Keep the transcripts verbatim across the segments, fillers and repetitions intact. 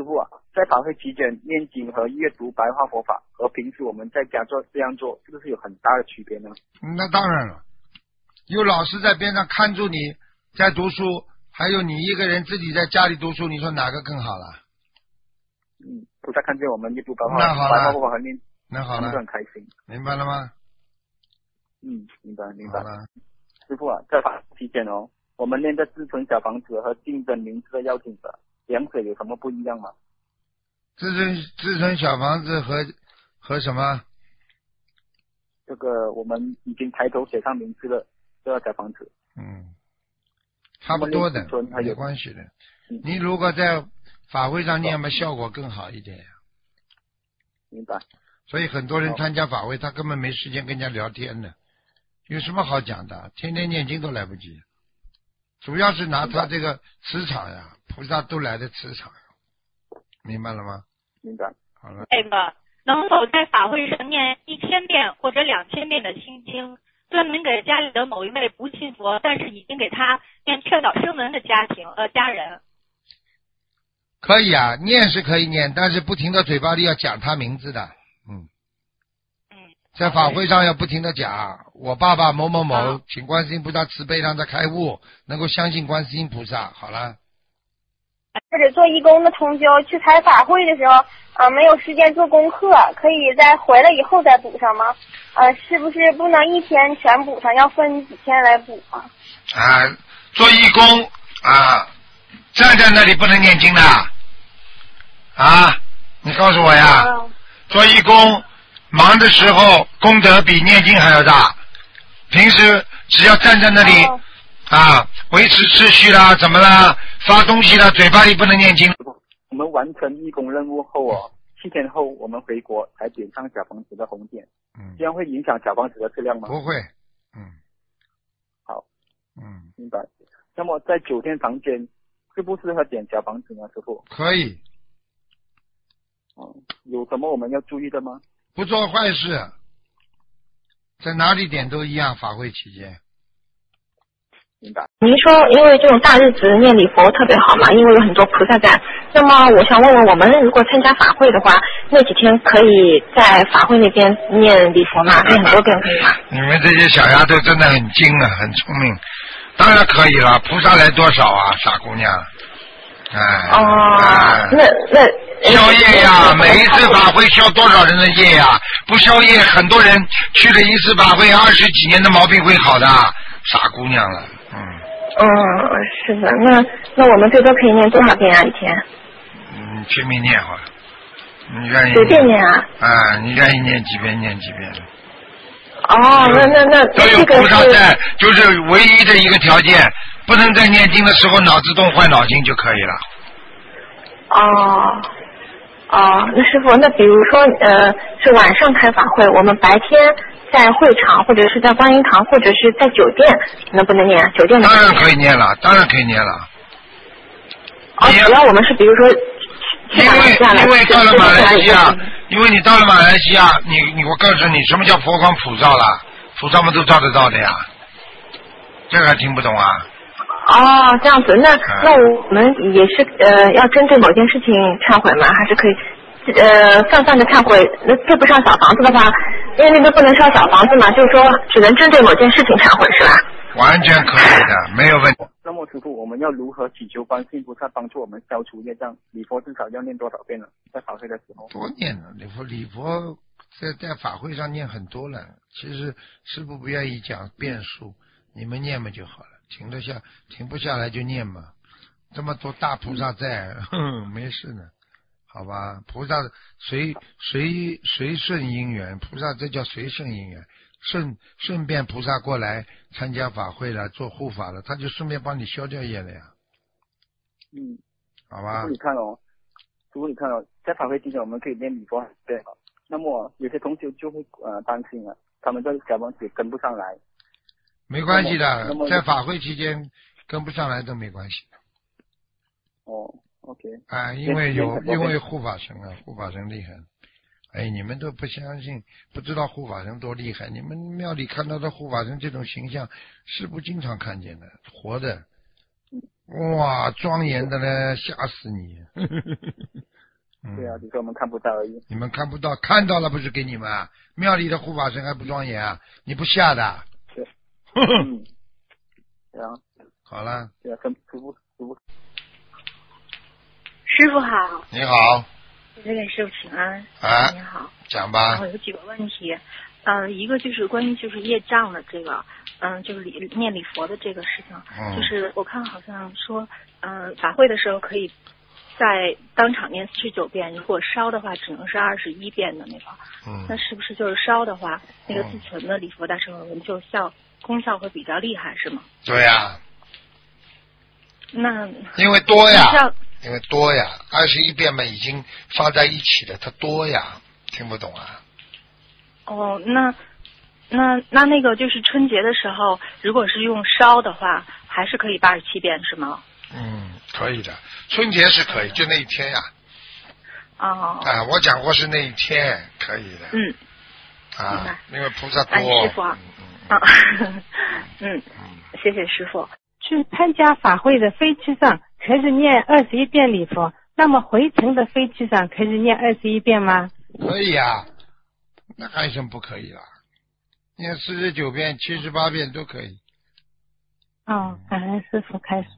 师傅啊，在法会期间念经和阅读白话佛法，和平时我们在家做这样做，是不是有很大的区别呢？ 那当然了，有老师在边上看住你在读书，还有你一个人自己在家里读书，你说哪个更好了？ 嗯，菩萨看见我们阅读白话那好了白话佛法和念， 那好了， 他们就很开心。 明白了吗？ 嗯，明白明白。 好了， 师傅啊，在法会期间哦，我们念的自存小房子和竞争名字的要经者，两者有什么不一样吗？ 自存自存小房子和和什么？ 这个我们已经抬头写上名字了，这个小房子。 嗯，差不多的，没关系的。 嗯、 你如果在法会上念嘛，效果更好一点呀。 明白。 所以很多人参加法会，他根本没时间跟人家聊天的，有什么好讲的？天天念经都来不及。主要是拿他这个磁场呀，菩萨都来的磁场，明白了吗？ 明白。 好了。 这个能否在法会上念一千遍或者两千遍的心经，专门给家里的某一位不信佛，但是已经给他念劝导声闻的家庭呃家人？ 可以啊，念是可以念，但是不停的嘴巴里要讲他名字的，嗯。在法会上要不停的讲，我爸爸某某某，啊、请观世音菩萨慈悲让他开悟，能够相信观世音菩萨。好了。 或者做义工的同修去开法会的时候，啊、呃，没有时间做功课，可以在回来以后再补上吗？呃，是不是不能一天全补上，要分几天来补啊？ 啊，做义工啊，站在那里不能念经的啊！你告诉我呀，啊、做义工。忙的时候功德比念经还要大，平时只要站在那里、哦、啊维持秩序啦怎么啦发东西啦嘴巴里不能念经。 我们完成义工任务后哦，七天后我们回国才点上小房子的红点，嗯，这样会影响小房子的质量吗？ 不会，嗯， 好， 嗯， 明白。那么在九天房间适不适合点小房子呢，师傅？ 可以。 哦、嗯，有什么我们要注意的吗？ 不做坏事，在哪里点都一样。法会期间， 明白。 您说，因为这种大日子念礼佛特别好嘛，因为有很多菩萨在。那么，我想问问，我们如果参加法会的话，那几天可以在法会那边念礼佛吗？念很多遍可以吗？ 你们这些小丫头真的很精啊，很聪明。当然可以了，菩萨来多少啊，傻姑娘。哎。 哦，哎、那那。 消业呀，每一次法会消多少人的业呀？不消业，很多人去了一次法会，二十几年的毛病会好的，傻姑娘了，嗯。 嗯，是的，那那我们最多可以念多少遍啊？一天？ 嗯，拼命念好了，你愿意？ 随便念啊。 啊，你愿意念几遍念几遍。 哦，那那那都有菩萨在，就是唯一的一个条件，不能在念经的时候脑子动坏脑筋就可以了。 哦。哦，那师傅，那比如说，呃，是晚上开法会，我们白天在会场或者是在观音堂或者是在酒店，能不能念？酒店能不能念？ 当然可以念了，当然可以念了。 哦，只要我们是比如说， 因为因为到了马来西亚，因为你到了马来西亚，你你我告诉你，什么叫佛光普照了？菩萨们都照得到的呀，这个还听不懂啊？ 哦，这样子，那那我们也是呃，要针对某件事情忏悔吗？还是可以呃泛泛的忏悔？那对不上小房子的话，因为那边不能烧小房子嘛，就是说只能针对某件事情忏悔，是吧？ 完全可以的，没有问题。 那么师父，我们要如何祈求观世音菩萨帮助我们消除业障？礼佛至少要念多少遍呢？在法会的时候。 多念了，礼佛礼佛在在法会上念很多了。其实师父不愿意讲遍数，你们念嘛就好了。停得下，停不下来就念嘛。这么多大菩萨在，哼，没事呢，好吧？菩萨随随随顺因缘，菩萨这叫随顺因缘，顺顺便菩萨过来参加法会了，做护法了，他就顺便帮你消掉业了呀。 嗯， 好吧。 你看哦，如果你看哦，在法会期间我们可以念礼佛，对好。那么有些同学就会呃担心了，他们在小房子跟不上来。 没关系的，在法会期间跟不上来都没关系的。 哦 ，OK。 啊，因为有因为护法神啊，护法神厉害。哎，你们都不相信，不知道护法神多厉害。你们庙里看到的护法神这种形象，是不经常看见的，活的，哇，庄严的呢，吓死你！ 嗯。 对啊，只是我们看不到而已。 你们看不到，看到了不是给你们啊？庙里的护法神还不庄严啊？你不吓的？ 是。嗯。对啊。 好了。 对啊，跟师傅师傅。 师傅好。 你好。 我这给师傅请安。 啊。 你好。 讲吧。 我有几个问题，呃，一个就是关于就是业障的这个，嗯、呃，就是礼念礼佛的这个事情， 嗯、 就是我看好像说，嗯、呃，法会的时候可以在当场念四十九遍，如果烧的话只能是二十一遍的那个， 嗯， 那是不是就是烧的话，那个自存的礼佛大忏悔文就效功效会比较厉害，是吗？ 对呀、啊。 那因为多呀。因为多呀，二十一遍嘛，已经放在一起了，它多呀，听不懂啊。 哦，那那那那个就是春节的时候，如果是用烧的话，还是可以八十七遍是吗？ 嗯，可以的，春节是可以，就那一天呀。 哦。 啊，我讲过是那一天可以的。 嗯。 啊，因为菩萨多。 哎，师傅啊。 嗯。 嗯。嗯，谢谢师傅。 去参加法会的飞机上可以念二十一遍礼佛，那么回程的飞机上可以念二十一遍吗？ 可以啊，那还有什么不可以啦？念四十九遍、七十八遍都可以。 哦，感恩师傅开始。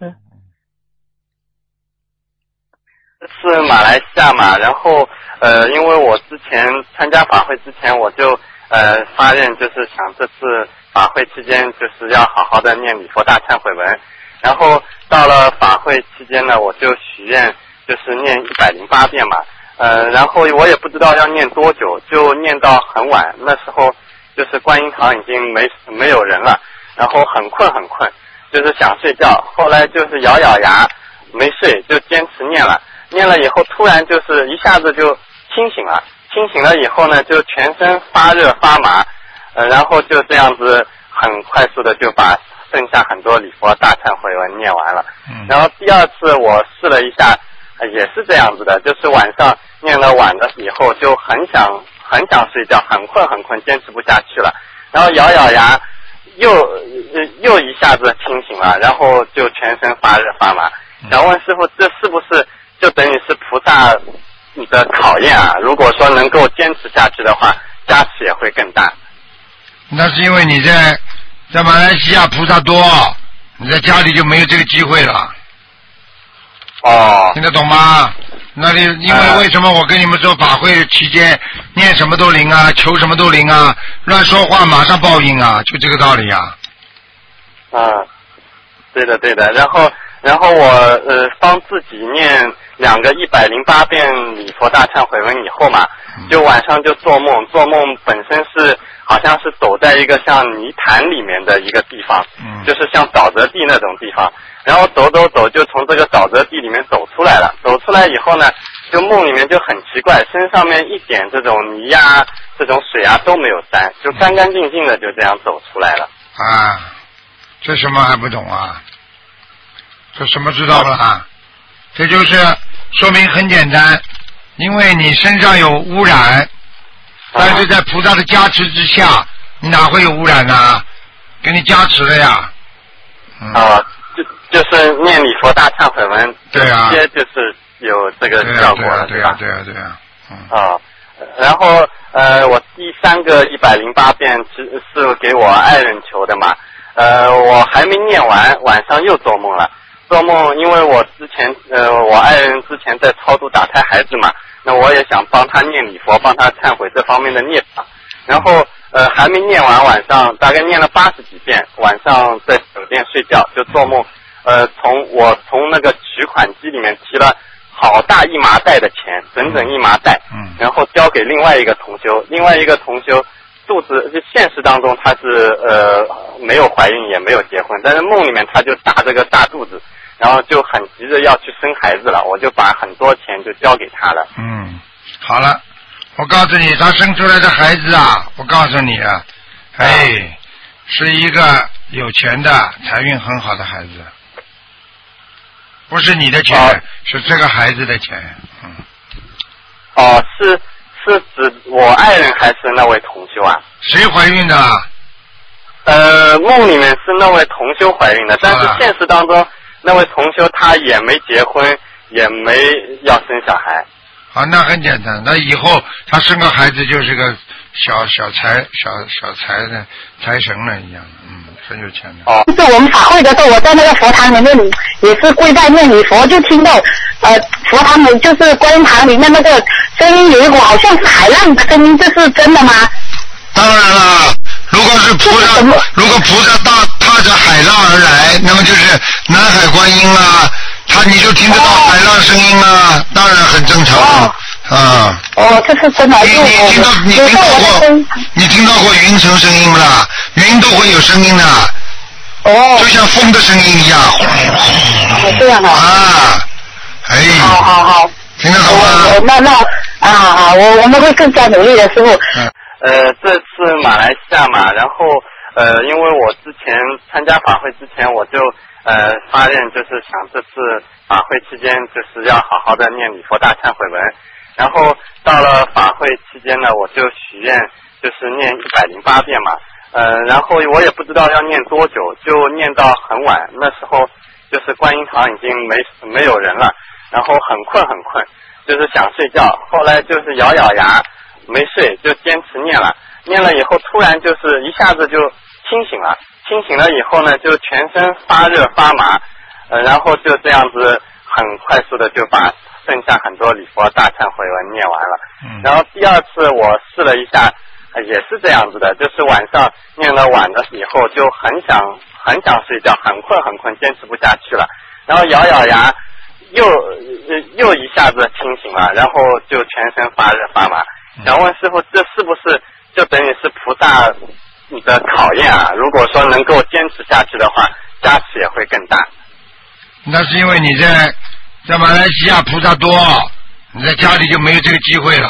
是马来西亚嘛，然后呃，因为我之前参加法会之前，我就呃发愿，就是想这次法会期间就是要好好的念礼佛大忏悔文，然后到了法会期间呢，我就许愿就是念一百零八遍嘛，呃，然后我也不知道要念多久，就念到很晚，那时候就是观音堂已经没没有人了，然后很困很困，就是想睡觉，后来就是咬咬牙没睡，就坚持念了，念了以后突然就是一下子就清醒了，清醒了以后呢，就全身发热发麻，呃，然后就这样子很快速的就把剩下很多礼佛大忏悔文念完了。嗯。然后第二次我试了一下，呃、也是这样子的，就是晚上念了晚了以后就很想很想睡觉，很困很困，坚持不下去了。然后咬咬牙，又、呃、又一下子清醒了，然后就全身发热发麻。想问师傅，这是不是就等于是菩萨的考验啊？如果说能够坚持下去的话，加持也会更大。 那是因为你在在马来西亚菩萨多，你在家里就没有这个机会了。 哦， 听得懂吗？那里因为为什么我跟你们说法会期间念什么都灵啊，求什么都灵啊，乱说话马上报应啊，就这个道理啊。 嗯，对的对的。然后然后我呃帮自己念两个一百零八遍礼佛大忏悔文以后嘛，就晚上就做梦，做梦本身是好像是走在一个像泥潭里面的一个地方，嗯，就是像沼泽地那种地方，然后走走走就从这个沼泽地里面走出来了，走出来以后呢，就梦里面就很奇怪，身上面一点这种泥呀、这种水啊都没有沾，就干干净净的就这样走出来了。 啊，这什么还不懂啊？这什么知道不啦？这就是说明很简单，因为你身上有污染，但是在菩萨的加持之下，你哪会有污染呢、啊？给你加持了呀。 嗯、啊，就就是念礼佛大忏悔文， 对啊， 直接就是有这个效果了， 对啊，对啊，对啊，对啊。 嗯。啊，然后呃，我第三个一百零八遍是是给我爱人求的嘛，呃，我还没念完，晚上又做梦了。做梦，因为我之前呃，我爱人之前在超度打胎孩子嘛，那我也想帮他念礼佛，帮他忏悔这方面的孽障。然后呃，还没念完，晚上大概念了八十几遍，晚上在酒店睡觉就做梦，呃，从我从那个取款机里面提了好大一麻袋的钱，整整一麻袋，嗯，然后交给另外一个同修，另外一个同修肚子就现实当中他是呃没有怀孕也没有结婚，但是梦里面他就大这个大肚子。然后就很急着要去生孩子了，我就把很多钱就交给他了。 嗯，好了，我告诉你，他生出来的孩子啊，我告诉你啊，哎，是一个有钱的、财运很好的孩子，不是你的钱，哦、是这个孩子的钱。嗯。 哦，是是指我爱人还是那位同修啊？ 谁怀孕的？ 呃，梦里面是那位同修怀孕的，但是现实当中。那位同修他也没结婚，也没要生小孩。 啊，那很简单，那以后他生个孩子就是个小小财小小财的财神了一样的，嗯，很有钱的。 哦，就是我们法会的时候，我在那个佛堂里面也是跪拜念礼佛，就听到呃佛堂里就是观音堂里面那个声音有一股好像是海浪的声音，这是真的吗？ 当然了，如果是菩萨，如果菩萨踏踏着海浪而来，那么就是南海观音啊，他你就听得到海浪声音啊，哦、当然很正常啊。 哦，哦，这是真的。 你你听到你听到过你听到过云层声音不啦？云都会有声音的。哦。就像风的声音一样。 哦，这样啊。 啊，哎。 好好好。 听得懂吗？ 那那啊好，我我们会更加努力的，师傅。 嗯。 呃，这次马来西亚嘛，然后呃，因为我之前参加法会之前，我就呃发愿，就是想这次法会期间就是要好好的念礼佛大忏悔文，然后到了法会期间呢，我就许愿就是念一百零八遍嘛，呃，然后我也不知道要念多久，就念到很晚，那时候就是观音堂已经没没有人了，然后很困很困，就是想睡觉，后来就是咬咬牙。没睡就坚持念了，念了以后突然就是一下子就清醒了，清醒了以后呢就全身发热发麻，呃，然后就这样子很快速的就把剩下很多礼佛大忏悔文念完了。嗯、然后第二次我试了一下，呃、也是这样子的，就是晚上念了晚的以后就很想很想睡觉，很困很困，坚持不下去了，然后咬咬牙又又一下子清醒了，然后就全身发热发麻。想问师傅，这是不是就等于是菩萨的考验啊？如果说能够坚持下去的话，加持也会更大。 那是因为你在在马来西亚菩萨多，你在家里就没有这个机会了。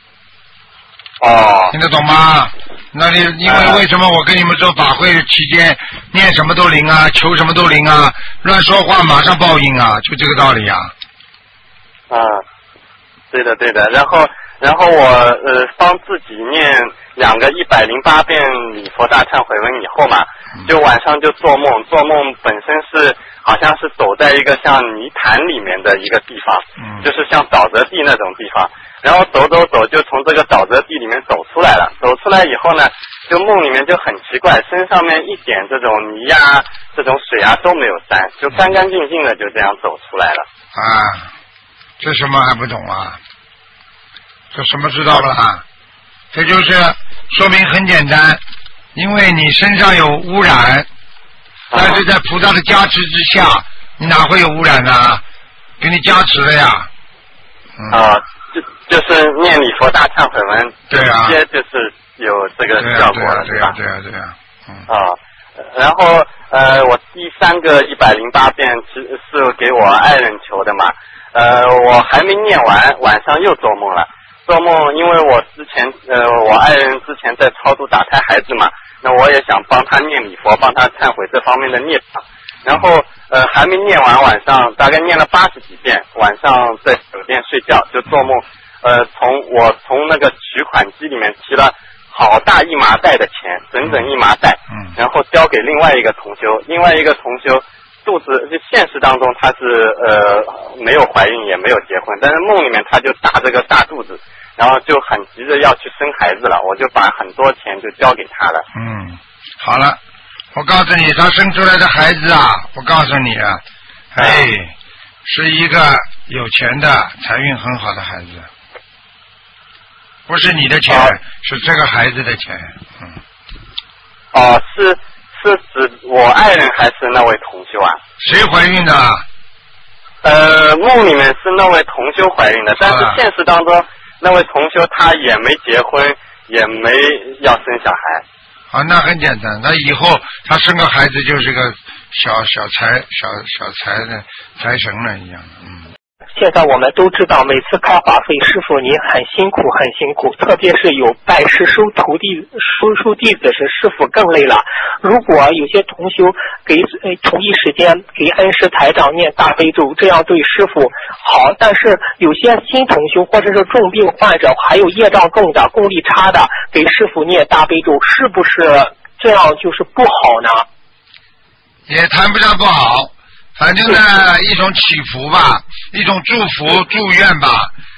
哦。 听得懂吗？那你因为为什么我跟你们说法会期间念什么都灵啊，求什么都灵啊，乱说话马上报应啊，就这个道理啊。 啊，对的对的，然后。然后我呃帮自己念两个一百零八遍礼佛大忏悔文以后嘛，就晚上就做梦，做梦本身是好像是走在一个像泥潭里面的一个地方，嗯、就是像沼泽地那种地方，然后走走走就从这个沼泽地里面走出来了，走出来以后呢，就梦里面就很奇怪，身上面一点这种泥呀、啊、这种水啊都没有沾，就干干净净的就这样走出来了。 啊，这什么还不懂啊？这什么知道了啊？这就是说明很简单，因为你身上有污染，但是在菩萨的加持之下，你哪会有污染呢？给你加持了呀。 嗯、啊，就就是念礼佛大忏悔文， 对啊， 直接就是有这个效果了， 对吧？对啊，对啊， 嗯。啊，然后呃，我第三个一百零八遍是是给我爱人求的嘛，呃，我还没念完，晚上又做梦了。做梦，因为我之前呃，我爱人之前在超度打胎孩子嘛，那我也想帮他念礼佛，帮他忏悔这方面的孽障。然后呃，还没念完，晚上大概念了八十几遍，晚上在酒店睡觉就做梦，呃，从我从那个取款机里面提了好大一麻袋的钱，整整一麻袋，嗯，然后交给另外一个同修，另外一个同修。肚子就现实当中他是呃没有怀孕也没有结婚，但是梦里面他就大这个大肚子，然后就很急着要去生孩子了，我就把很多钱就交给他了。 嗯，好了，我告诉你，他生出来的孩子啊，我告诉你啊，哎，是一个有钱的财运很好的孩子，不是你的钱，哦、是这个孩子的钱。嗯。 哦，是。是指我爱人还是那位同修啊？ 谁怀孕的？ 呃，梦里面是那位同修怀孕的，但是现实当中那位同修他也没结婚，也没要生小孩。 啊，那很简单，那以后他生个孩子就是个小小财小小财的财神了一样，嗯。 现在我们都知道，每次开法会，师傅您很辛苦，很辛苦，特别是有拜师收徒弟、收收弟子时，师傅更累了。如果有些同修给呃同一时间给恩师台长念大悲咒，这样对师傅好，但是有些新同修或者是重病患者，还有业障重的、功力差的，给师傅念大悲咒，是不是这样就是不好呢？ 也谈不上不好。反正呢，一种祈福吧，一种祝福、祝愿吧。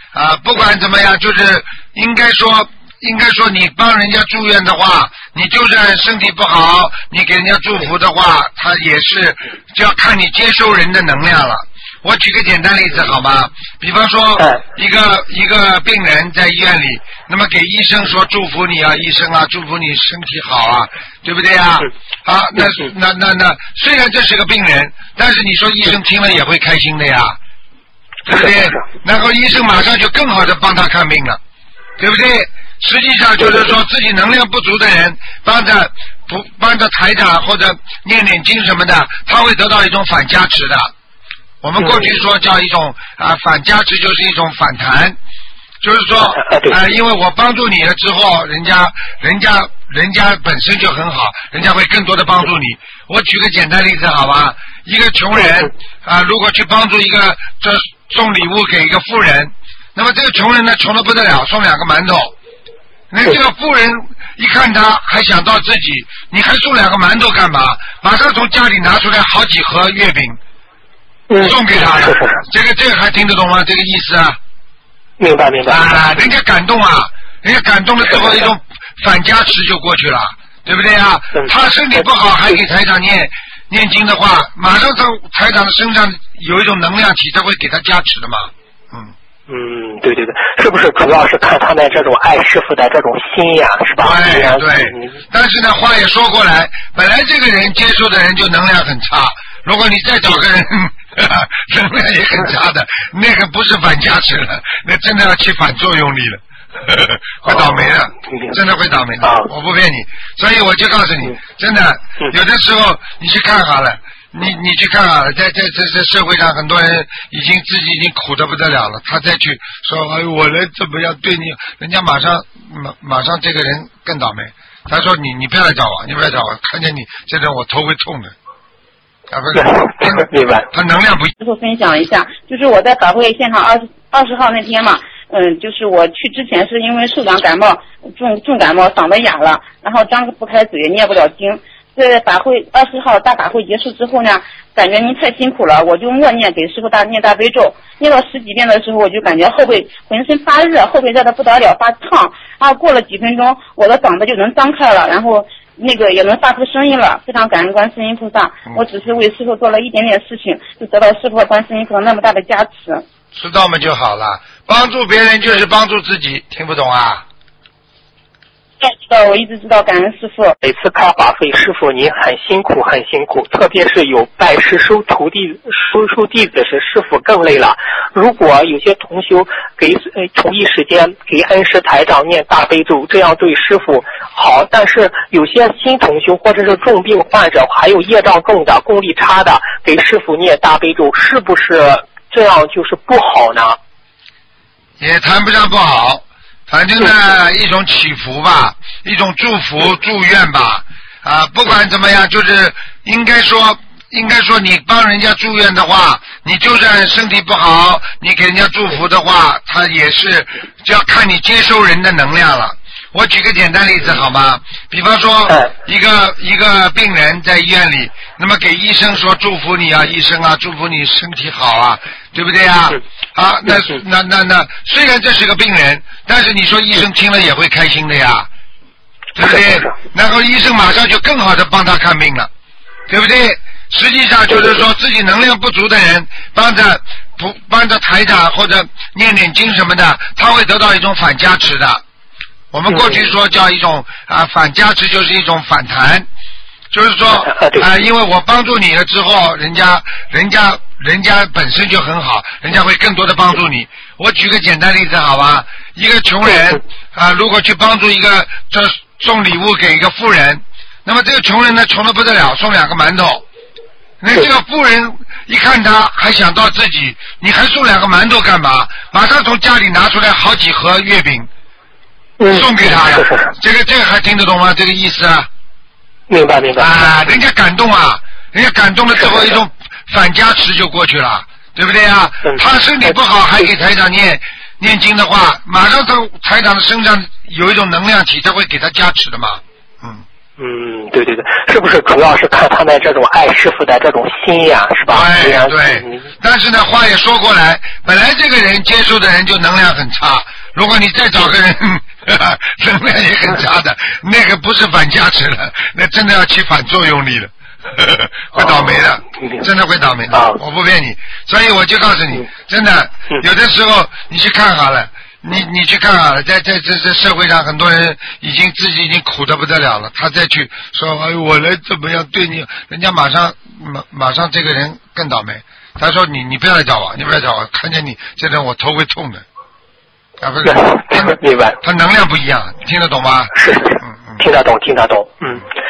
啊，不管怎么样，就是应该说。应该说，你帮人家住院的话，你就算身体不好，你给人家祝福的话，他也是就要看你接收人的能量了。我举个简单例子好吗？比方说，一个一个病人在医院里，那么给医生说祝福你啊，医生啊，祝福你身体好啊，对不对啊？啊，那那那那，虽然这是个病人，但是你说医生听了也会开心的呀，对不对？然后医生马上就更好的帮他看病了，对不对？实际上就是说自己能量不足的人，帮着不帮着台长或者念念经什么的，他会得到一种反加持的。我们过去说叫一种啊反加持，就是一种反弹，就是说啊，因为我帮助你了之后，人家人家人家本身就很好，人家会更多的帮助你。我举个简单例子好吧，一个穷人啊，如果去帮助一个这送礼物给一个富人，那么这个穷人呢穷得不得了，送两个馒头。那这个富人一看他还想到自己，你还送两个馒头干嘛？马上从家里拿出来好几盒月饼，送给他了。这个这个还听得懂吗？这个意思啊？ 明白明白。 啊，人家感动啊，人家感动了之后一种反加持就过去了，对不对啊？他身体不好还给台长念念经的话，马上从台长的身上有一种能量体，他会给他加持的嘛。嗯。 嗯，对对对，是不是主要是看他们这种爱师傅的这种心呀，是吧？ 对对。但是呢，话也说过来，本来这个人接受的人就能量很差，如果你再找个人呵呵能量也很差的，那个不是反加持了，那真的要起反作用力了，呵呵会倒霉的，真的会倒霉的，我不骗你。所以我就告诉你，真的有的时候你去看好了。你你去看啊，在在在在社会上，很多人已经自己已经苦得不得了了，他再去说哎我来怎么样对你，人家马上马马上这个人更倒霉。他说你你不要来找我，你不要来找我，看见你这种我头会痛的。啊不是， 明白。 他能量不。 师傅分享一下，就是我在法会现场二十二十号那天嘛，嗯，就是我去之前是因为受感感冒，重重感冒，嗓子哑了，然后张不开嘴，念不了经。在法会二十号大法会结束之后呢，感觉您太辛苦了，我就默念给师傅大念大悲咒，念到十几遍的时候，我就感觉后背浑身发热，后背热得不得了，发烫。然后过了几分钟，我的嗓子就能张开了，然后那个也能发出声音了，非常感恩观世音菩萨。我只是为师傅做了一点点事情，就得到师傅和观世音菩萨那么大的加持。 知道嘛就好了，帮助别人就是帮助自己，听不懂啊？ 知道，我一直知道，感恩师傅。 每次开法会，师傅您很辛苦，很辛苦，特别是有拜师收徒弟、收收弟子时，师傅更累了。如果有些同修给呃同一时间给恩师台长念大悲咒，这样对师傅好，但是有些新同修或者是重病患者，还有业障重的、功力差的，给师傅念大悲咒，是不是这样就是不好呢？ 也谈不上不好。反正呢，一种祈福吧，一种祝福、祝愿吧，啊，不管怎么样，就是应该说，应该说，你帮人家住院的话，你就算身体不好，你给人家祝福的话，他也是就要看你接收人的能量了。我举个简单例子好吗？比方说，一个一个病人在医院里，那么给医生说祝福你啊，医生啊，祝福你身体好啊，对不对啊？啊，那那那那，虽然这是个病人，但是你说医生听了也会开心的呀，对不对？然后医生马上就更好的帮他看病了，对不对？实际上就是说自己能量不足的人，帮着不帮着台长或者念念经什么的，他会得到一种反加持的。我们过去说叫一种啊反加持，就是一种反弹，就是说啊，因为我帮助你了之后，人家人家人家本身就很好，人家会更多的帮助你。我举个简单例子好吧，一个穷人啊，如果去帮助一个这送礼物给一个富人，那么这个穷人呢穷得不得了，送两个馒头。那这个富人一看他还想到自己，你还送两个馒头干嘛？马上从家里拿出来好几盒月饼。送给他了，这个这个还听得懂吗？这个意思啊？ 明白明白。 啊，人家感动啊，人家感动了之后一种反加持就过去了，对不对啊？他身体不好还给台长念念经的话，马上从台长的身上有一种能量体，他会给他加持的嘛。嗯嗯，对对对，是不是主要是看他们这种爱师傅的这种心呀，是吧？ 对对。但是呢，话也说过来，本来这个人接触的人就能量很差，如果你再找个人呵呵能量也很差的，那个不是反加持了，那真的要起反作用力了。呵呵会倒霉的，哦、真的会倒霉的，哦、我不骗你，所以我就告诉你，真的，有的时候你去看好了，你你去看好了，在在这这社会上，很多人已经自己已经苦得不得了了，他再去说，哎，我来怎么样对你，人家马上马马上这个人更倒霉，他说你你不要来找我，你不要来找我，看见你这种我头会痛的，啊不是，他明白， 他能量不一样，听得懂吗？ 是，嗯嗯，听得懂，听得懂，嗯。